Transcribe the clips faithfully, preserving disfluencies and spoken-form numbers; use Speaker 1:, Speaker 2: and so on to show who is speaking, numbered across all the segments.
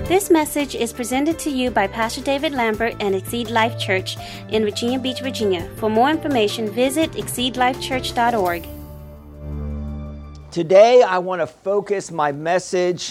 Speaker 1: This message is presented to you by Pastor David Lambert and Exceed Life Church in Virginia Beach, Virginia. For more information, visit exceed life church dot org.
Speaker 2: Today, I want to focus my message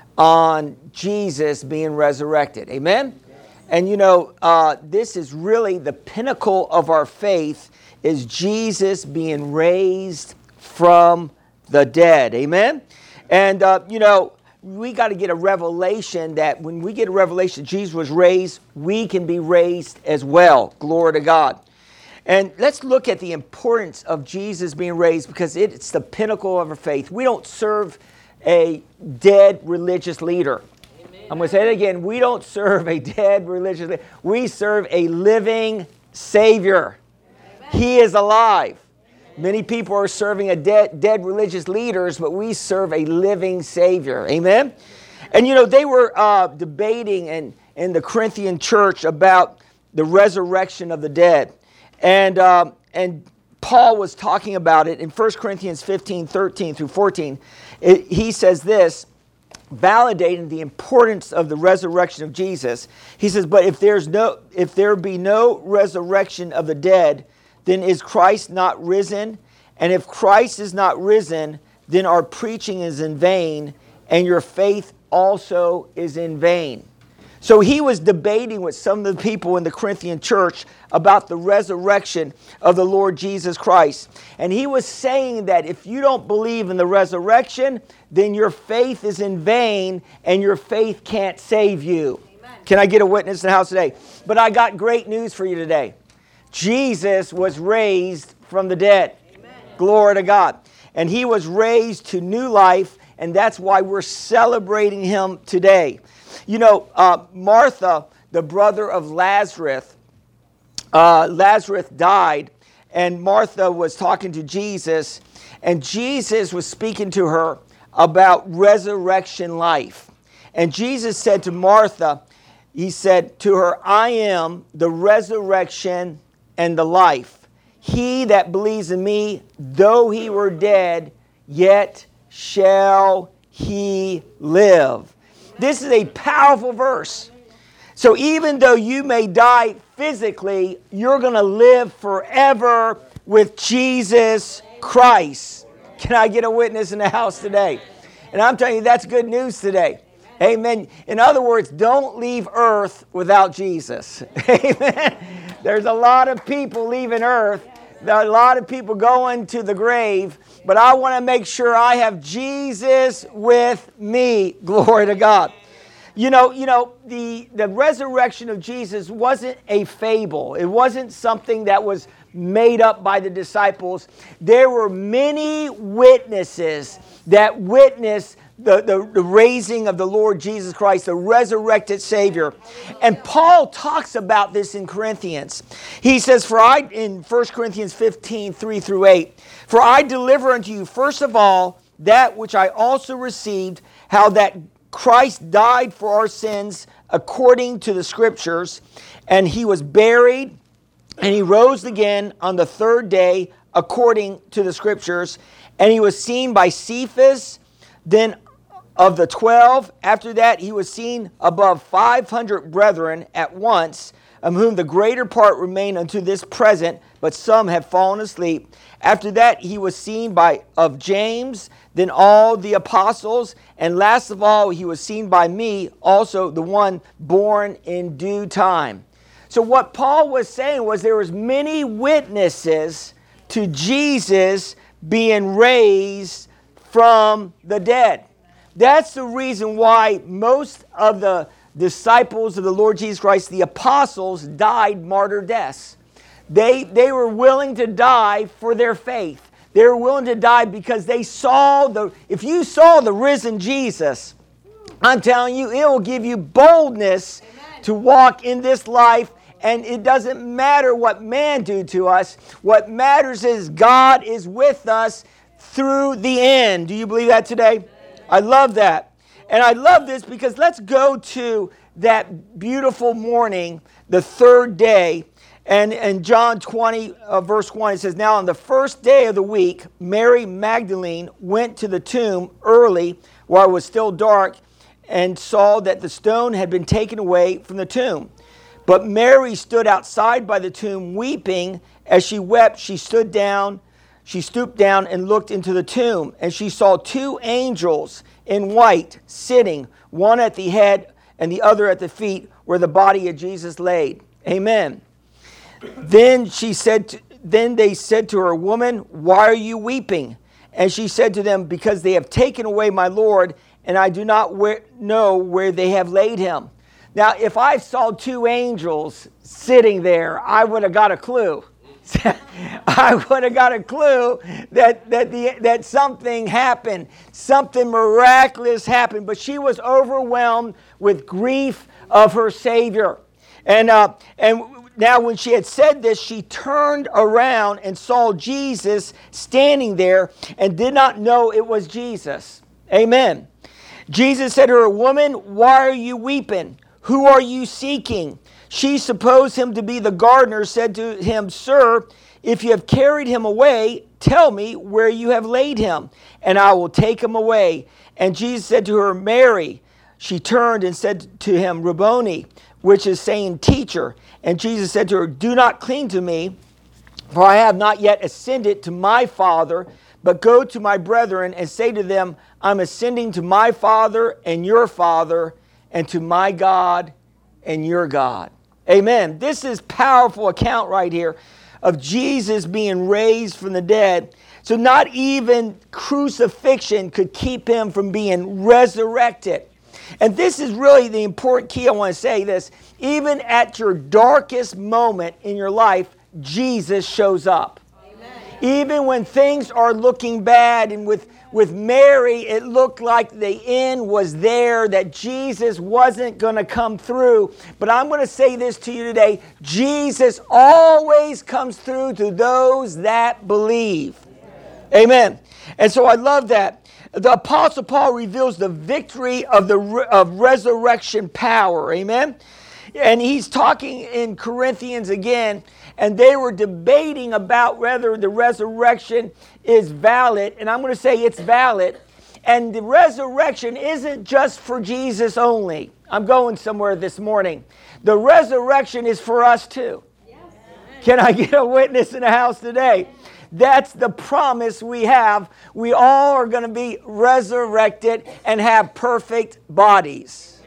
Speaker 2: on Jesus being resurrected. Amen? And you know, uh, this is really the pinnacle of our faith, is Jesus being raised from the dead. Amen? And, uh, you know, we got to get a revelation that when we get a revelation Jesus was raised, we can be raised as well. Glory to God. And let's look at the importance of Jesus being raised, because it's the pinnacle of our faith. We don't serve a dead religious leader. Amen. I'm going to say it again. We don't serve a dead religious leader. We serve a living Savior. Amen. He is alive. Many people are serving a dead, dead religious leaders, but we serve a living Savior. Amen? And you know, they were uh, debating in, in the Corinthian church about the resurrection of the dead. And um, and Paul was talking about it in First Corinthians fifteen, thirteen through fourteen. It, he says this, validating the importance of the resurrection of Jesus. He says, but if there's no, if there be no resurrection of the dead, then is Christ not risen? And if Christ is not risen, then our preaching is in vain, and your faith also is in vain. So he was debating with some of the people in the Corinthian church about the resurrection of the Lord Jesus Christ. And he was saying that if you don't believe in the resurrection, then your faith is in vain, and your faith can't save you. Amen. Can I get a witness in the house today? But I got great news for you today. Jesus was raised from the dead. Amen. Glory to God. And he was raised to new life, and that's why we're celebrating him today. You know, uh, Martha, the brother of Lazarus, uh, Lazarus died, and Martha was talking to Jesus, and Jesus was speaking to her about resurrection life. And Jesus said to Martha, he said to her, I am the resurrection and the life. He that believes in me, though he were dead, yet shall he live. This is a powerful verse. So even though you may die physically, you're going to live forever with Jesus Christ. Can I get a witness in the house today? And I'm telling you, that's good news today. Amen. In other words, don't leave earth without Jesus. Amen. There's a lot of people leaving earth. There are a lot of people going to the grave. But I want to make sure I have Jesus with me. Glory to God. You know, you know, the, the resurrection of Jesus wasn't a fable. It wasn't something that was made up by the disciples. There were many witnesses that witnessed The, the, the raising of the Lord Jesus Christ, the resurrected Savior. And Paul talks about this in Corinthians. He says, for I, in First Corinthians fifteen, three through eight, for I deliver unto you, first of all, that which I also received, how that Christ died for our sins according to the Scriptures, and he was buried, and he rose again on the third day according to the Scriptures, and he was seen by Cephas, then of the twelve. After that, he was seen above five hundred brethren at once, of whom the greater part remain unto this present, but some have fallen asleep. After that, he was seen by of James, then all the apostles, and last of all, he was seen by me, also the one born in due time. So what Paul was saying was there was many witnesses to Jesus being raised from the dead. That's the reason why most of the disciples of the Lord Jesus Christ, the apostles, died martyr deaths. They, they were willing to die for their faith. They were willing to die because they saw the, if you saw the risen Jesus, I'm telling you, it will give you boldness Amen. To walk in this life. And it doesn't matter what man do to us. What matters is God is with us through the end. Do you believe that today? I love that. And I love this because let's go to that beautiful morning, the third day. And in John twenty, uh, verse one, it says, now on the first day of the week, Mary Magdalene went to the tomb early while it was still dark and saw that the stone had been taken away from the tomb. But Mary stood outside by the tomb weeping. As she wept, she stood down, she stooped down and looked into the tomb, and she saw two angels in white sitting, one at the head and the other at the feet, where the body of Jesus laid. Amen. Then she said, to, then they said to her, "Woman, why are you weeping?" And she said to them, "Because they have taken away my Lord, and I do not where, know where they have laid him." Now, if I saw two angels sitting there, I would have got a clue. I would have got a clue that that the that something happened, something miraculous happened. But she was overwhelmed with grief of her Savior, and uh, and. Now, when she had said this, she turned around and saw Jesus standing there and did not know it was Jesus. Amen. Jesus said to her, "Woman, why are you weeping? Who are you seeking?" She supposed him to be the gardener, said to him, "Sir, if you have carried him away, tell me where you have laid him, and I will take him away." And Jesus said to her, "Mary." She turned and said to him, "Rabboni," which is saying teacher. And Jesus said to her, "Do not cling to me, for I have not yet ascended to my Father, but go to my brethren and say to them, I'm ascending to my Father and your Father, and to my God and your God." Amen. This is powerful account right here of Jesus being raised from the dead. So not even crucifixion could keep him from being resurrected. And this is really the important key. I want to say this. Even at your darkest moment in your life, Jesus shows up. Amen. Even when things are looking bad, and with, with Mary, it looked like the end was there, that Jesus wasn't going to come through. But I'm going to say this to you today. Jesus always comes through to those that believe. Amen. And so I love that. The Apostle Paul reveals the victory of the of resurrection power. Amen. And he's talking in Corinthians again, and they were debating about whether the resurrection is valid. And I'm going to say it's valid. And the resurrection isn't just for Jesus only. I'm going somewhere this morning. The resurrection is for us too. Yes. Can I get a witness in the house today? That's the promise we have. We all are going to be resurrected and have perfect bodies.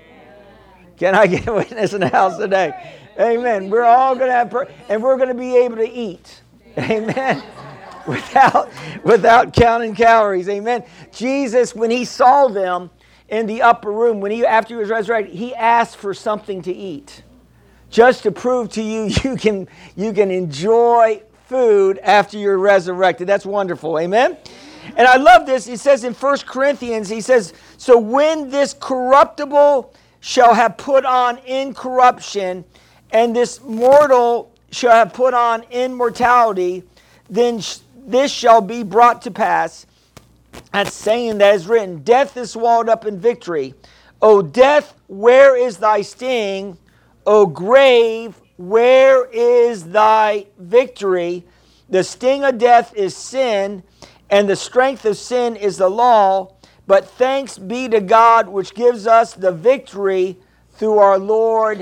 Speaker 2: Can I get a witness in the house today? Amen. We're all going to have, per- and we're going to be able to eat. Amen. Without, without counting calories. Amen. Jesus, when he saw them in the upper room, when he after he was resurrected, he asked for something to eat, just to prove to you you can you can enjoy food after you're resurrected. That's wonderful. Amen. And I love this. It says in First Corinthians, he says, "So when this corruptible shall have put on incorruption, and this mortal shall have put on immortality, then sh- this shall be brought to pass, that saying that is written, death is swallowed up in victory. O death, where is thy sting? O grave, where is thy victory? The sting of death is sin, and the strength of sin is the law. But thanks be to God, which gives us the victory through our Lord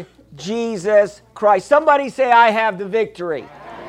Speaker 2: Jesus Christ." Somebody say, "I have the victory."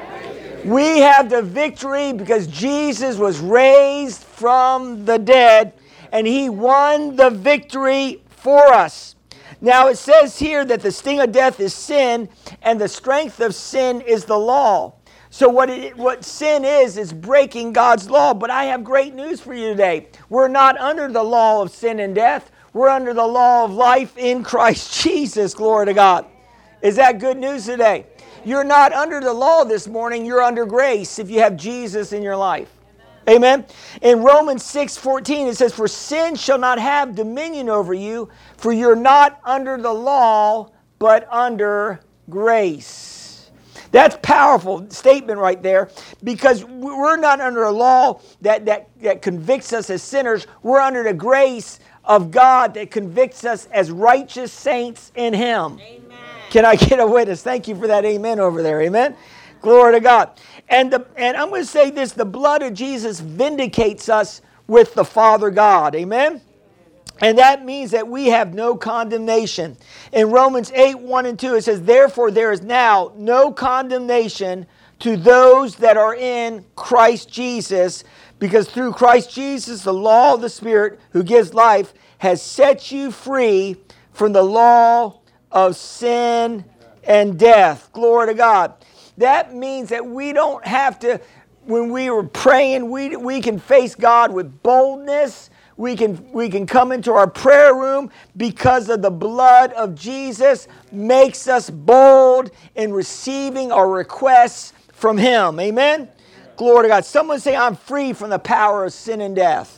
Speaker 2: We have the victory because Jesus was raised from the dead, and he won the victory for us. Now it says here that the sting of death is sin, and the strength of sin is the law. So what it, what sin is, is breaking God's law. But I have great news for you today. We're not under the law of sin and death. We're under the law of life in Christ Jesus. Glory to God. Is that good news today? You're not under the law this morning. You're under grace if you have Jesus in your life. Amen. In Romans six fourteen, it says, "For sin shall not have dominion over you, for you're not under the law, but under grace." That's a powerful statement right there, because we're not under a law that, that, that convicts us as sinners. We're under the grace of God that convicts us as righteous saints in him. Amen. Can I get a witness? Thank you for that amen over there. Amen. Glory to God. And, the, and I'm going to say this, the blood of Jesus vindicates us with the Father God. Amen? And that means that we have no condemnation. In Romans eight, one and two, it says, therefore there is now no condemnation to those that are in Christ Jesus, because through Christ Jesus, the law of the Spirit who gives life has set you free from the law of sin and death. Glory to God. That means that we don't have to, when we were praying, we, we can face God with boldness. We can, we can come into our prayer room because of the blood of Jesus makes us bold in receiving our requests from Him. Amen? Glory to God. Someone say, I'm free from the power of sin and death.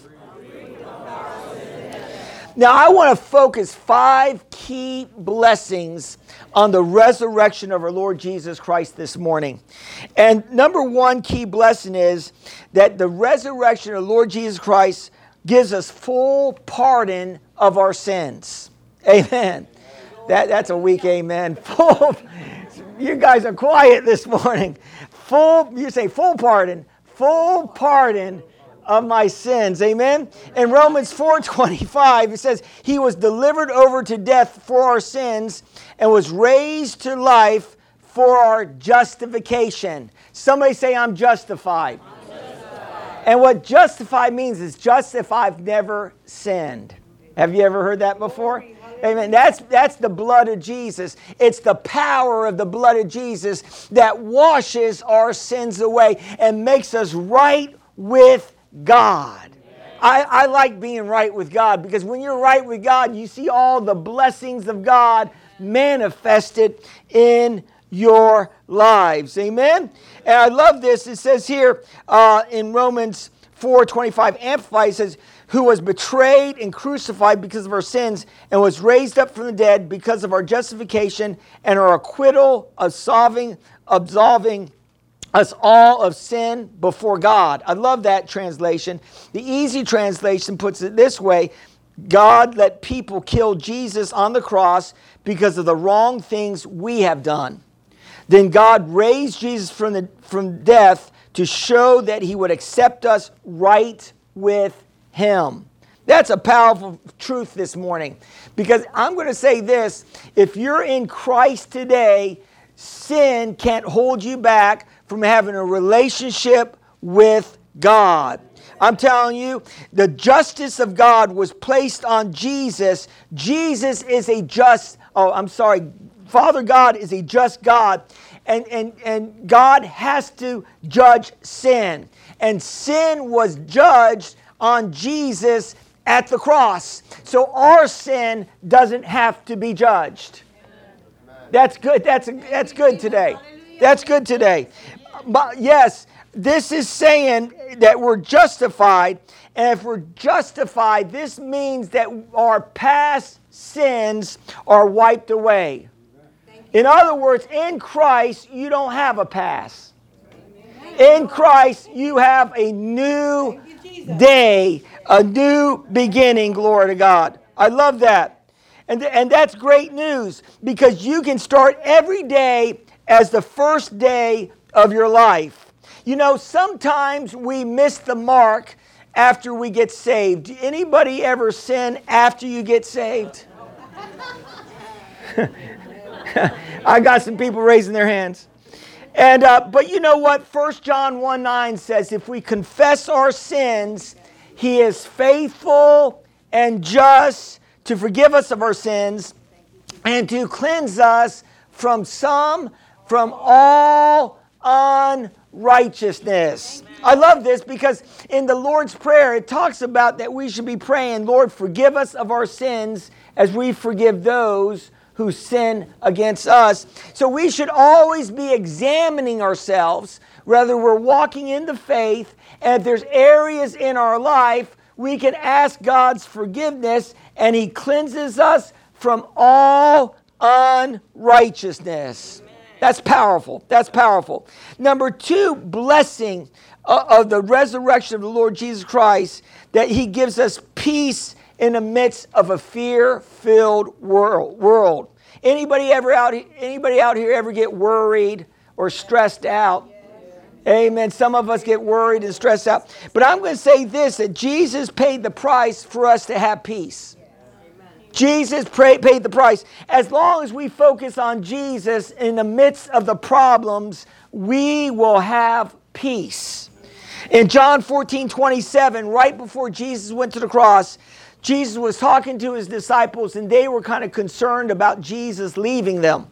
Speaker 2: Now, I want to focus five key blessings on the resurrection of our Lord Jesus Christ this morning. And number one key blessing is that the resurrection of the Lord Jesus Christ gives us full pardon of our sins. Amen. That, that's a weak amen. Full, you guys are quiet this morning. Full, you say full pardon, full pardon of my sins. Amen. In Romans four twenty-five, it says, He was delivered over to death for our sins and was raised to life for our justification. Somebody say, I'm justified. I'm justified. And what justified means is just if I've never sinned. Have you ever heard that before? Amen. That's, that's the blood of Jesus. It's the power of the blood of Jesus that washes our sins away and makes us right with God. I, I like being right with God, because when you're right with God, you see all the blessings of God manifested in your lives. Amen? And I love this. It says here uh, in Romans four twenty-five, Amplified, it says, who was betrayed and crucified because of our sins and was raised up from the dead because of our justification and our acquittal of solving, absolving us all of sin before God. I love that translation. The easy translation puts it this way: God let people kill Jesus on the cross because of the wrong things we have done. Then God raised Jesus from the from death to show that He would accept us right with Him. That's a powerful truth this morning, because I'm going to say this: if you're in Christ today, sin can't hold you back from having a relationship with God. I'm telling you, the justice of God was placed on Jesus. Jesus is a just, oh, I'm sorry, Father God is a just God. And, and, and God has to judge sin. And sin was judged on Jesus at the cross. So our sin doesn't have to be judged. That's good. That's, that's good today. That's good today. But yes, this is saying that we're justified. And if we're justified, this means that our past sins are wiped away. In other words, in Christ, you don't have a past. In Christ, you have a new day, a new beginning, glory to God. I love that. And, th- and that's great news, because you can start every day as the first day of your life. You know, sometimes we miss the mark after we get saved. Anybody ever sin after you get saved? I got some people raising their hands. And uh, but you know what? First John one nine says, if we confess our sins, He is faithful and just to forgive us of our sins and to cleanse us from some, from all unrighteousness. I love this, because in the Lord's Prayer, it talks about that we should be praying, Lord, forgive us of our sins as we forgive those who sin against us. So we should always be examining ourselves, whether we're walking in the faith, and if there's areas in our life, we can ask God's forgiveness, and He cleanses us from all unrighteousness. That's powerful. That's powerful. Number two, blessing of the resurrection of the Lord Jesus Christ, that He gives us peace in the midst of a fear-filled world. World. Anybody ever out? Anybody out here ever get worried or stressed out? Amen. Some of us get worried and stressed out. But I'm going to say this: that Jesus paid the price for us to have peace. Jesus paid the price. As long as we focus on Jesus in the midst of the problems, we will have peace. In John fourteen twenty-seven, right before Jesus went to the cross, Jesus was talking to his disciples, and they were kind of concerned about Jesus leaving them.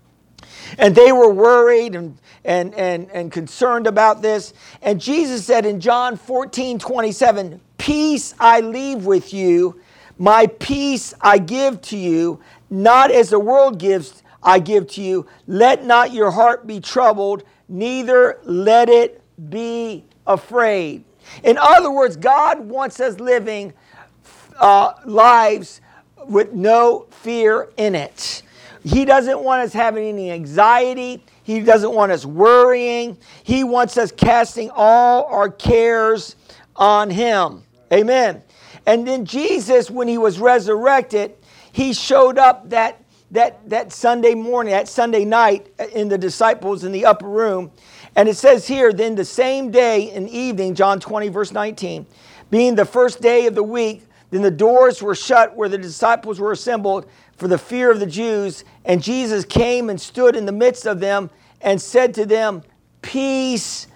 Speaker 2: And they were worried and, and, and, and concerned about this. And Jesus said in John fourteen twenty-seven, peace I leave with you, my peace I give to you, not as the world gives I give to you. Let not your heart be troubled, neither let it be afraid. In other words, God wants us living uh, lives with no fear in it. He doesn't want us having any anxiety. He doesn't want us worrying. He wants us casting all our cares on Him. Amen. And then Jesus, when He was resurrected, He showed up that, that, that Sunday morning, that Sunday night in the disciples in the upper room. And it says here, then the same day and evening, John twenty, verse nineteen, being the first day of the week, then the doors were shut where the disciples were assembled for the fear of the Jews. And Jesus came and stood in the midst of them and said to them, peace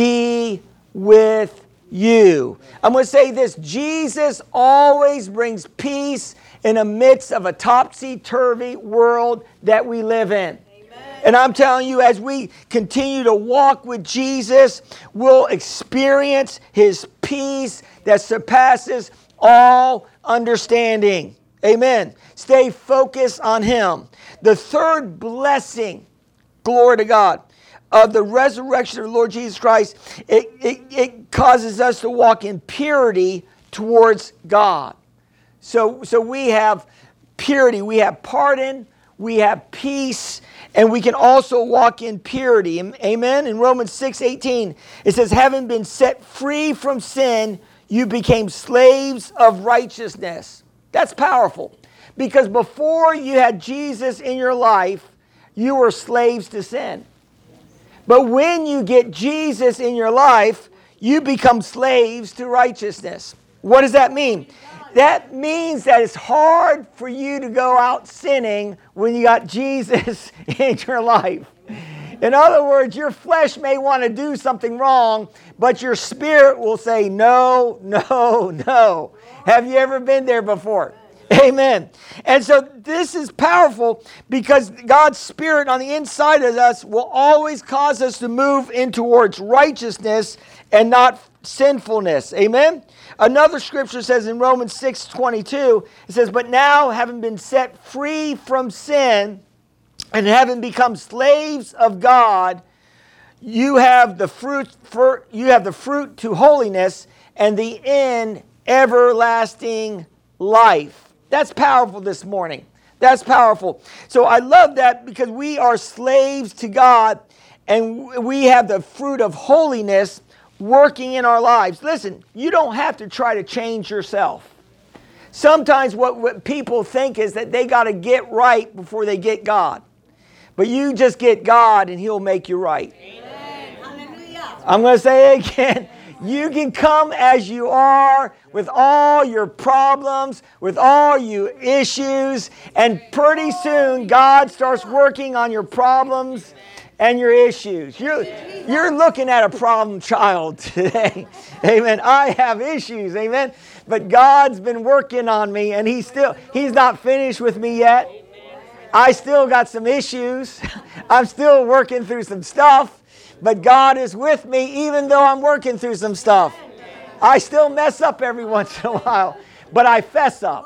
Speaker 2: be with you. I'm going to say this. Jesus always brings peace in the midst of a topsy-turvy world that we live in. And I'm telling you, as we continue to walk with Jesus, we'll experience His peace that surpasses all understanding. Amen. Stay focused on Him. The third blessing, glory to God, of the resurrection of the Lord Jesus Christ, it, it, it causes us to walk in purity towards God. So, so we have purity, we have pardon, we have peace, and we can also walk in purity. Amen? In Romans six eighteen, it says, having been set free from sin, you became slaves of righteousness. That's powerful. Because before you had Jesus in your life, you were slaves to sin. But when you get Jesus in your life, you become slaves to righteousness. What does that mean? That means that it's hard for you to go out sinning when you got Jesus in your life. In other words, your flesh may want to do something wrong, but your spirit will say, no, no, no. Have you ever been there before? Amen. And so this is powerful because God's Spirit on the inside of us will always cause us to move in towards righteousness and not sinfulness. Amen. Another scripture says in Romans six twenty-two, it says, but now having been set free from sin and having become slaves of God, you have the fruit for, you have the fruit to holiness and the end everlasting life. That's powerful this morning. That's powerful. So I love that because we are slaves to God and we have the fruit of holiness working in our lives. Listen, you don't have to try to change yourself. Sometimes what, what people think is that they got to get right before they get God. But you just get God and He'll make you right. Amen. Hallelujah. I'm going to say it again. You can come as you are with all your problems, with all your issues, and pretty soon God starts working on your problems and your issues. You're, you're looking at a problem child today. Amen. I have issues. Amen. But God's been working on me, and He's still, He's not finished with me yet. I still got some issues. I'm still working through some stuff. But God is with me even though I'm working through some stuff. I still mess up every once in a while, but I fess up.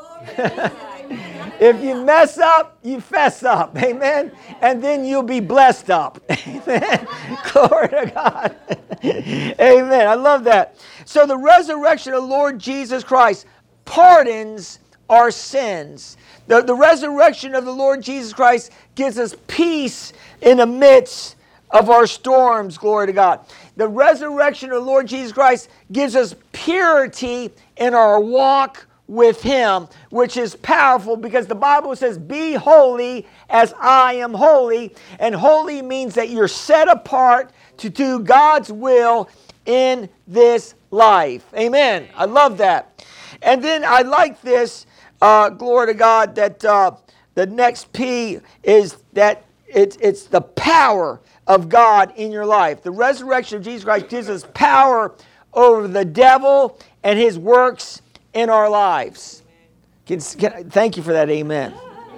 Speaker 2: If you mess up, you fess up. Amen. And then you'll be blessed up. Amen. Glory to God. Amen. I love that. So the resurrection of the Lord Jesus Christ pardons our sins. The, the resurrection of the Lord Jesus Christ gives us peace in the midst of our storms, glory to God. The resurrection of the Lord Jesus Christ gives us purity in our walk with Him, which is powerful because the Bible says, be holy as I am holy. And holy means that you're set apart to do God's will in this life. Amen. I love that. And then I like this, uh, glory to God, that uh, the next P is that it, it's the power of God in your life. The resurrection of Jesus Christ gives us power over the devil and his works in our lives. Can, can, thank you for that, amen.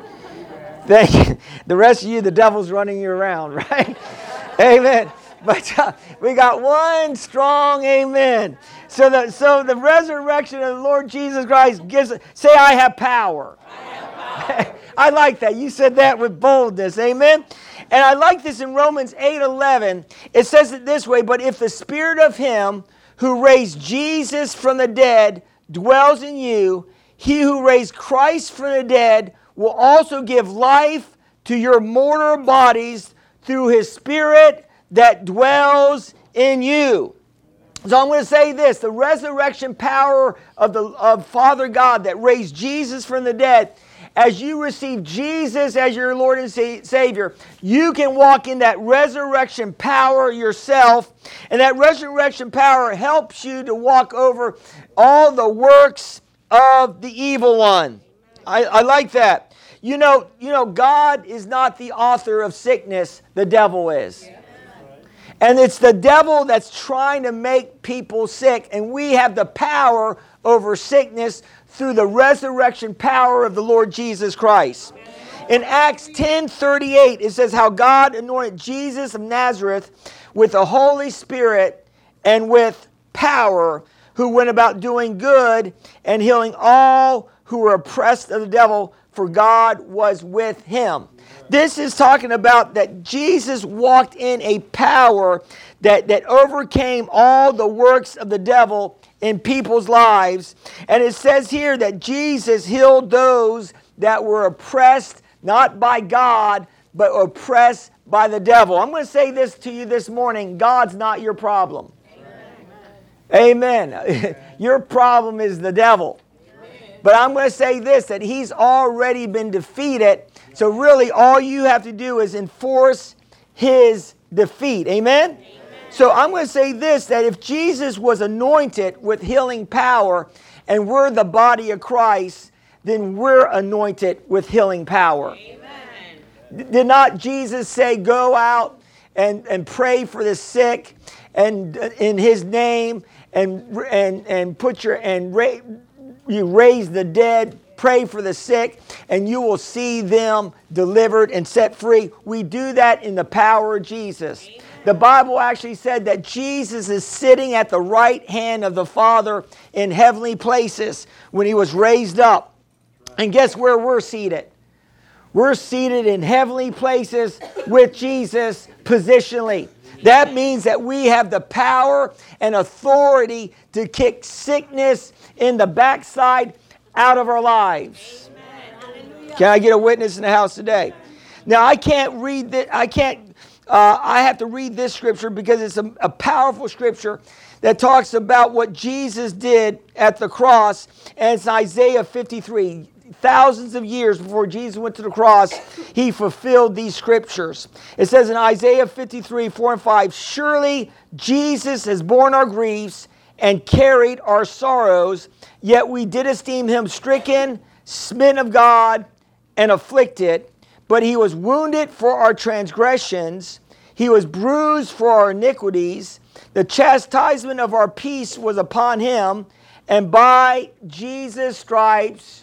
Speaker 2: Thank you. The rest of you, the devil's running you around, right? Amen. But uh, we got one strong amen. So the, so the resurrection of the Lord Jesus Christ gives, say, I have power. I have power. I like that. You said that with boldness, amen. And I like this in Romans eight eleven. It says it this way, but if the spirit of him who raised Jesus from the dead dwells in you, he who raised Christ from the dead will also give life to your mortal bodies through his spirit that dwells in you. So I'm going to say this, the resurrection power of the of Father God that raised Jesus from the dead, as you receive Jesus as your Lord and Savior, you can walk in that resurrection power yourself, and that resurrection power helps you to walk over all the works of the evil one. I, I like that. You know, you know, God is not the author of sickness, the devil is. And it's the devil that's trying to make people sick, and we have the power over sickness through the resurrection power of the Lord Jesus Christ. In Acts ten thirty-eight, it says how God anointed Jesus of Nazareth with the Holy Spirit and with power, who went about doing good and healing all who were oppressed of the devil, for God was with him. This is talking about that Jesus walked in a power that, that overcame all the works of the devil in people's lives. And it says here that Jesus healed those that were oppressed, not by God, but oppressed by the devil. I'm going to say this to you this morning. God's not your problem. Amen. Amen. Your problem is the devil. But I'm going to say this, that he's already been defeated. So really all you have to do is enforce his defeat. Amen? Amen. So I'm going to say this, that if Jesus was anointed with healing power and we're the body of Christ, then we're anointed with healing power. Amen. Did not Jesus say, go out and, and pray for the sick and in his name and and and put your and ra- you raise the dead, pray for the sick, and you will see them delivered and set free. We do that in the power of Jesus. Amen. The Bible actually said that Jesus is sitting at the right hand of the Father in heavenly places when he was raised up. And guess where we're seated? We're seated in heavenly places with Jesus positionally. That means that we have the power and authority to kick sickness in the backside out of our lives. Amen. Can I get a witness in the house today? Now I can't read that. I can't. Uh, I have to read this scripture because it's a, a powerful scripture that talks about what Jesus did at the cross, and it's Isaiah fifty-three. Thousands of years before Jesus went to the cross, he fulfilled these scriptures. It says in Isaiah fifty-three, four and five, surely Jesus has borne our griefs and carried our sorrows, yet we did esteem him stricken, smitten of God, and afflicted. But he was wounded for our transgressions, he was bruised for our iniquities. The chastisement of our peace was upon him, and by Jesus' stripes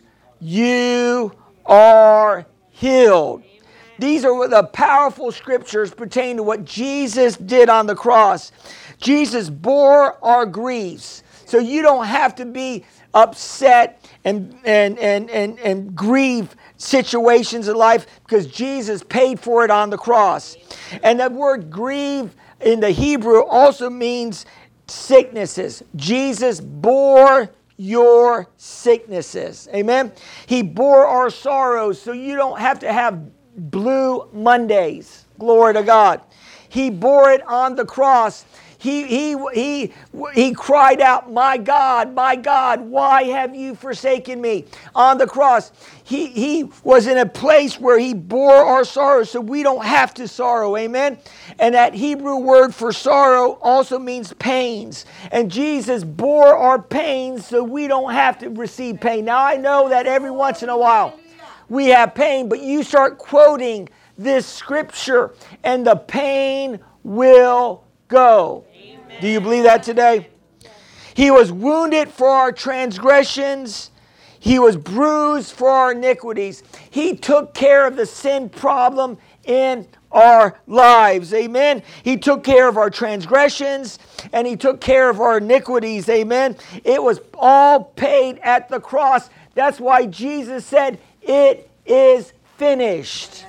Speaker 2: you are healed. Amen. These are the powerful scriptures pertaining to what Jesus did on the cross. Jesus bore our griefs. So you don't have to be upset and, and, and, and, and grieve situations in life because Jesus paid for it on the cross. And that word grieve in the Hebrew also means sicknesses. Jesus bore your sicknesses. Amen. He bore our sorrows so you don't have to have blue Mondays. Glory to God. He bore it on the cross. he, he, he, he cried out, my God, my God, why have you forsaken me? On the cross, he, he was in a place where he bore our sorrow so we don't have to sorrow. Amen? And that Hebrew word for sorrow also means pains. And Jesus bore our pains so we don't have to receive pain. Now, I know that every once in a while we have pain, but you start quoting this scripture and the pain will go. Amen. Do you believe that today? He was wounded for our transgressions. He was bruised for our iniquities. He took care of the sin problem in our lives. Amen. He took care of our transgressions and he took care of our iniquities. Amen. It was all paid at the cross. That's why Jesus said, it is finished.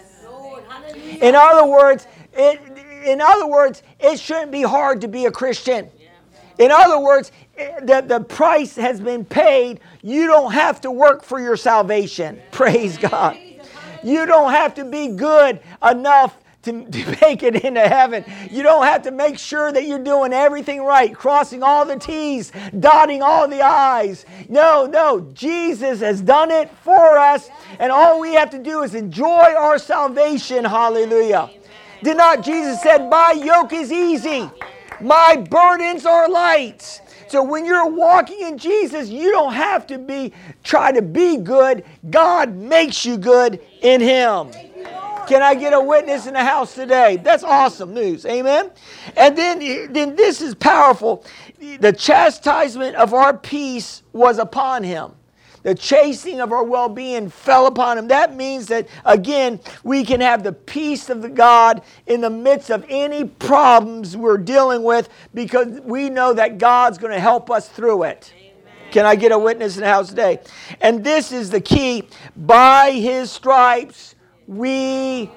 Speaker 2: In other words, it, in other words, it shouldn't be hard to be a Christian. In other words, the, the price has been paid. You don't have to work for your salvation. Praise God. You don't have to be good enough to, to make it into heaven. You don't have to make sure that you're doing everything right, crossing all the T's, dotting all the I's. No, no. Jesus has done it for us, and all we have to do is enjoy our salvation. Hallelujah. Did not Jesus said, my yoke is easy, my burdens are light. So when you're walking in Jesus, you don't have to be try to be good. God makes you good in Him. Can I get a witness in the house today? That's awesome news. Amen. And then, then this is powerful. The chastisement of our peace was upon Him. The chasing of our well-being fell upon Him. That means that, again, we can have the peace of the God in the midst of any problems we're dealing with because we know that God's going to help us through it. Amen. Can I get a witness in the house today? And this is the key. By His stripes, we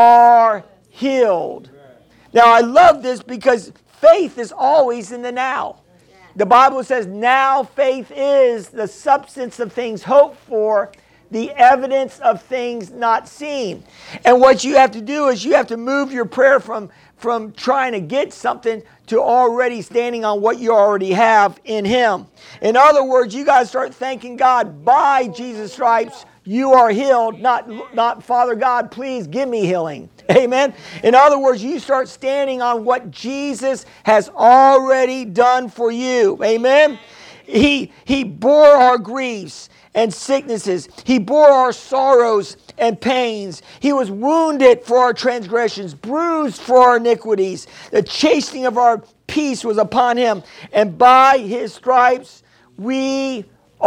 Speaker 2: are healed. Now, I love this because faith is always in the now. The Bible says, now faith is the substance of things hoped for, the evidence of things not seen. And what you have to do is you have to move your prayer from, from trying to get something to already standing on what you already have in Him. In other words, you got to start thanking God, by Jesus' stripes, you are healed, not, not Father God, please give me healing. Amen. In other words, you start standing on what Jesus has already done for you. Amen. He, he bore our griefs and sicknesses. He bore our sorrows and pains. He was wounded for our transgressions, bruised for our iniquities. The chastening of our peace was upon Him. And by His stripes, we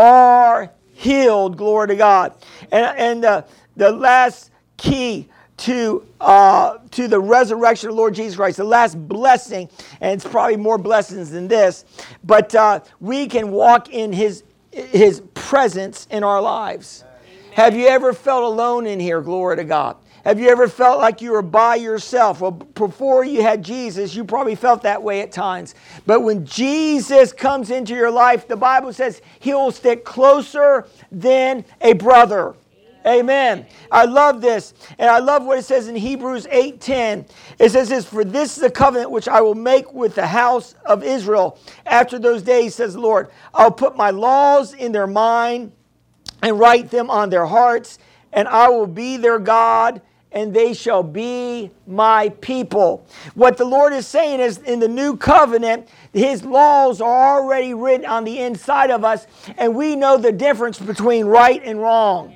Speaker 2: are healed. Glory to God. And, and uh, the last key to uh, to the resurrection of the Lord Jesus Christ, the last blessing, and it's probably more blessings than this, but uh, we can walk in His His presence in our lives. Amen. Have you ever felt alone in here? Glory to God. Have you ever felt like you were by yourself? Well, before you had Jesus, you probably felt that way at times. But when Jesus comes into your life, the Bible says He'll stick closer than a brother. Amen. I love this. And I love what it says in Hebrews eight ten. It says this, for this is a covenant which I will make with the house of Israel. After those days, says the Lord, I'll put my laws in their mind and write them on their hearts, and I will be their God, and they shall be my people. What the Lord is saying is in the new covenant, His laws are already written on the inside of us, and we know the difference between right and wrong.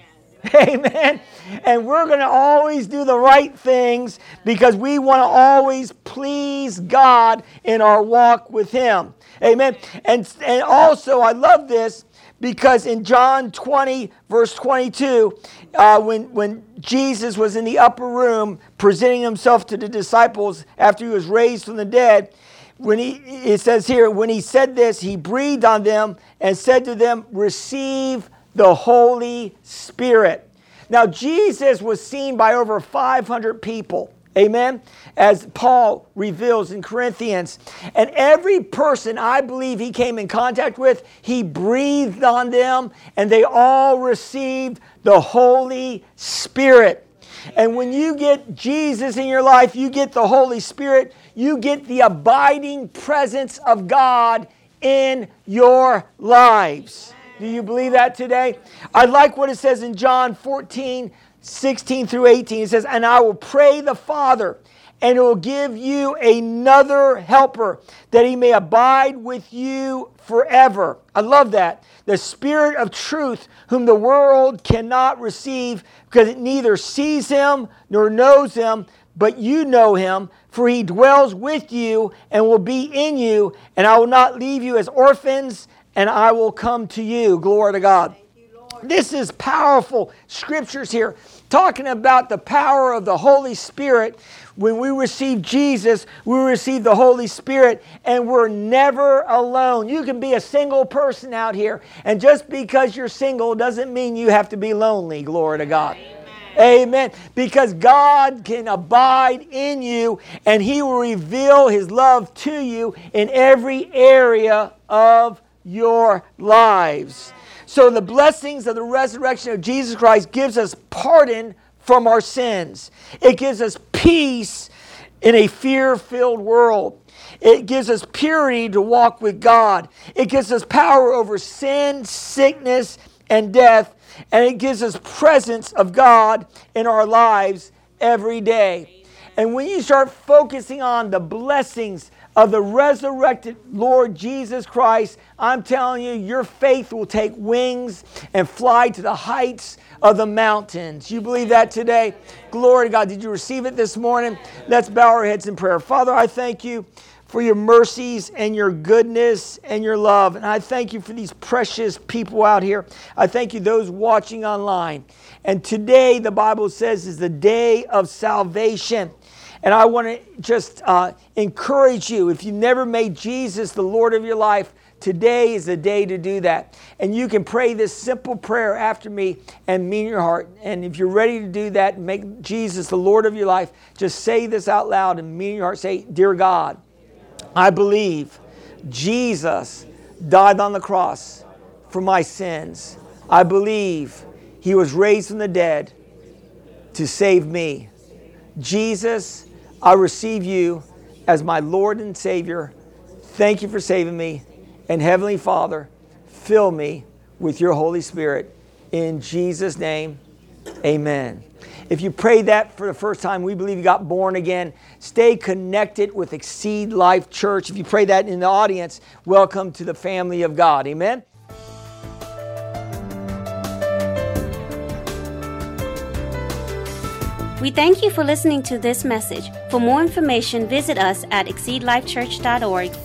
Speaker 2: Amen. And we're going to always do the right things because we want to always please God in our walk with Him. Amen. And, and also, I love this because in John twenty, verse twenty-two, uh, when, when Jesus was in the upper room presenting Himself to the disciples after He was raised from the dead, when he, it says here, when He said this, He breathed on them and said to them, receive the Holy Spirit. Now, Jesus was seen by over five hundred people. Amen? As Paul reveals in Corinthians. And every person I believe He came in contact with, He breathed on them, and they all received the Holy Spirit. And when you get Jesus in your life, you get the Holy Spirit, you get the abiding presence of God in your lives. Do you believe that today? I like what it says in John fourteen, sixteen through eighteen. It says, and I will pray the Father, and it will give you another helper, that he may abide with you forever. I love that. The Spirit of truth, whom the world cannot receive, because it neither sees him nor knows him, but you know him, for he dwells with you and will be in you, and I will not leave you as orphans, and I will come to you. Glory to God. This is powerful scriptures here, talking about the power of the Holy Spirit. When we receive Jesus, we receive the Holy Spirit, and we're never alone. You can be a single person out here, and just because you're single doesn't mean you have to be lonely. Glory to God. Amen. Amen. Because God can abide in you, and he will reveal his love to you in every area of your lives. So the blessings of the resurrection of Jesus Christ gives us pardon from our sins. It gives us peace in a fear-filled world. It gives us purity to walk with God. It gives us power over sin, sickness, and death. And it gives us presence of God in our lives every day. And when you start focusing on the blessings of the resurrected Lord Jesus Christ, I'm telling you, your faith will take wings and fly to the heights of the mountains. You believe that today? Glory to God. Did you receive it this morning? Let's bow our heads in prayer. Father, I thank you for your mercies and your goodness and your love. And I thank you for these precious people out here. I thank you those watching online. And today, the Bible says, is the day of salvation. And I want to just uh, encourage you, if you've never made Jesus the Lord of your life, today is the day to do that. And you can pray this simple prayer after me and mean your heart. And if you're ready to do that and make Jesus the Lord of your life, just say this out loud and mean your heart. Say, Dear God, I believe Jesus died on the cross for my sins. I believe he was raised from the dead to save me. Jesus, I receive you as my Lord and Savior. Thank you for saving me. And Heavenly Father, fill me with your Holy Spirit. In Jesus' name, amen. If you prayed that for the first time, we believe you got born again. Stay connected with Exceed Life Church. If you pray that in the audience, welcome to the family of God. Amen.
Speaker 1: We thank you for listening to this message. For more information, visit us at exceed life church dot org